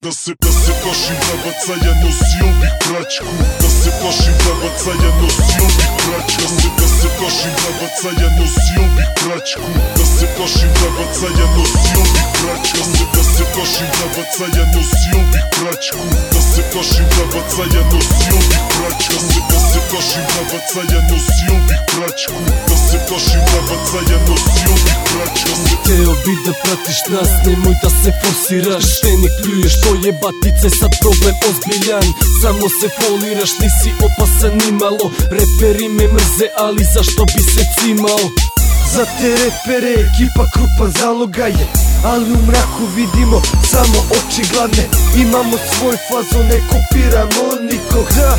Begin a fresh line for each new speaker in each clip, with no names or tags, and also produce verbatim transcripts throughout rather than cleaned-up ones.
Da se, da se plašim vrabaca, ja nosio bih pračku. Da se plašim vrabaca, ja nosio bih pračku. Da se, da se plašim vrabaca, ja nosio bih pračku. Da se plašim vrabaca, ja nosio bih pračku. Da se, da se plašim vrabaca, ja nosio bih pračku. Da se plašim vrabaca, ja nosio bih pračku. Da se, da se plašim vrabaca, ja nosio bih pračku. Da se plašim vrabaca, ja nosio bih pračku.
Hteo bi da pratiš nas, nemoj da se forsiraš. Te ne pljuješ, to je batice, sad problem ozbiljan. Samo se foliraš, nisi opasan nimalo. Reperi me mrze, ali zašto bi se cimao?
Za te repere ekipa krupan zalogaj, ali u mraku vidimo samo oči gladne. Imamo svoj fazon, ne kopiramo nikog, da,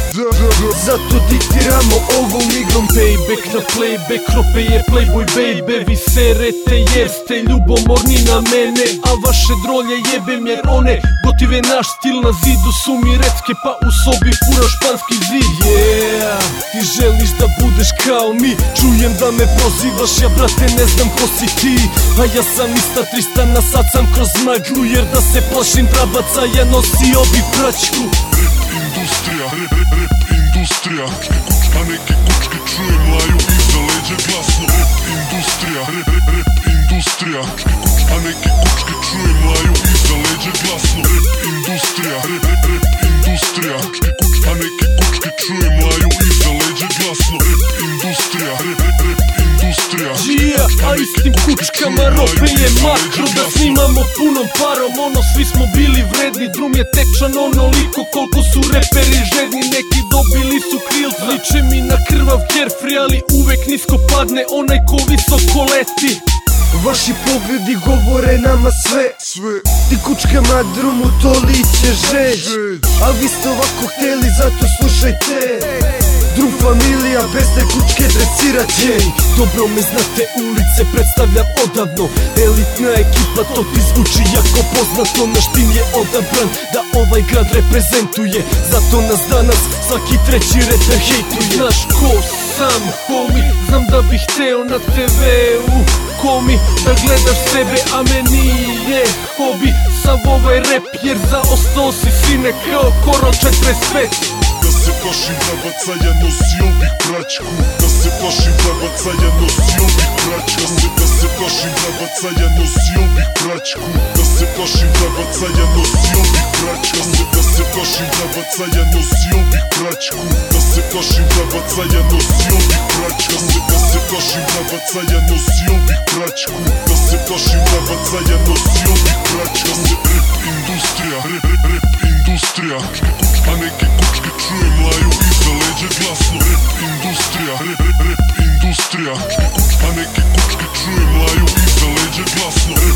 zato diktiramo ovom igrom.
Payback na playback, Krope je playboy baby. Vi serete jer ste ljubomorni na mene, a vaše drolje jebem jer one gotive naš stil. Na zidu su mi recke, pa u sobi fura španski zid. Yeah, ti želiš da budeš kao mi, čujem da me prozivaš, ja brate ne znam ko si ti. A ja sam ista trista, na sad sam kroz maglu, jer da se plašim vrabaca, ja nosio bi pračku.
Rap industrija, rap, rap, rap industrija. A neke kučke čujem laju iza leđa glasno. Rap industrija, rap, rap, rap industrija. A neke kučke čujem laju iza leđa glasno. Rap industrija, rap, rap, rap industrija. A neke kučke čujem laju iza leđa glasno. Rap industrija, rap, rap, rap industrija.
Yeah, a istim kučkama rope je makro. Da snimamo punom parom, ono svi smo bili vredni. Drum je tečan onoliko koliko su reperi žedni. Neki dobili su kril, liče mi na krvav Carefree, ali uvek nisko padne onaj ko visoko leti.
Vaši pogledi govore nama sve,
Sve,
ti kučkama drumu to liče žeć. Al vi ste ovako hteli, zato slušajte. Drum familija, bez te kučke dresirat će.
Dobro me znate, ulice predstavljam odavno. Elitna ekipa, to ti zvuči jako poznato. Naš tim je odabran da ovaj grad reprezentuje, zato nas danas svaki treći reper hejtuje. Znaš ko sam, homi, znam da bih hteo na te veu komi da gledaš sebe, a meni je hobi sav ovaj rep, jer zaostao si sine kao Koron četrdeset pet.
da se plašim vrabaca, ja nosio bih pračku. Da se plašim vrabaca, ja nosio bih pračku. Da se, da se plašim vrabaca, ja nosio bih pračku. Da se plašim vrabaca, ja nosio bih pračku. Da se, da se plašim vrabaca, ja nosio bih pračku. Da se plašim vrabaca, ja nosio bih pračku. Da se, da se plašim vrabaca, ja nosio bih pračku. Da se plašim vrabaca, ja nosio bih pračku. Da se, rap industrija, rap, rap, rap industrija. A neke kučke čujem laju iza leđa glasno. Rap industrija, rap, rap, rap industrija. A neke kučke čujem laju iza leđa glasno.